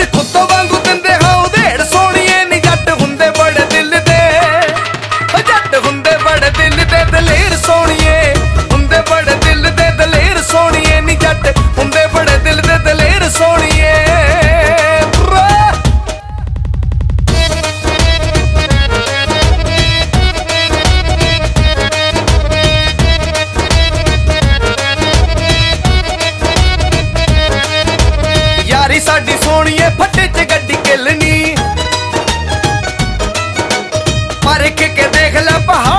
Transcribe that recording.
ਕੁੱਤੋਂ ਵਾਂਗੂ ਦਿੰਦੇ ਹਾਂ ਉਧੇੜ ਸੋਹਣੀਏ ਨੀ ਜੱਟ ਹੁੰਦੇ ਬੜੇ ਦਿਲ ਦੇ, ਜੱਟ ਹੁੰਦੇ ਬੜੇ ਦਿਲ ਦੇ ਦਲੇਰ ਸੋਹਣੀਏ, ਹੁੰਦੇ ਬੜੇ ਦਿਲ ਦੇ ਦਲੇਰ ਸੋਹਣੀਏ ਨੀ ਜੱਟ ਹੁੰਦੇ ਬੜੇ ਦਿਲ ਦੇ ਦਲੇਰ ਸੋਹਣੀਏ। ਯਾਰੀ ਸਾਡੀ ਸੋਹਣੀਏ ਫੱਟੇ ਚ ਗੱਡੀ ਕਿਲਣੀ, ਪਰਖ ਕੇ ਦੇਖ ਲੈ ਪਹਾੜ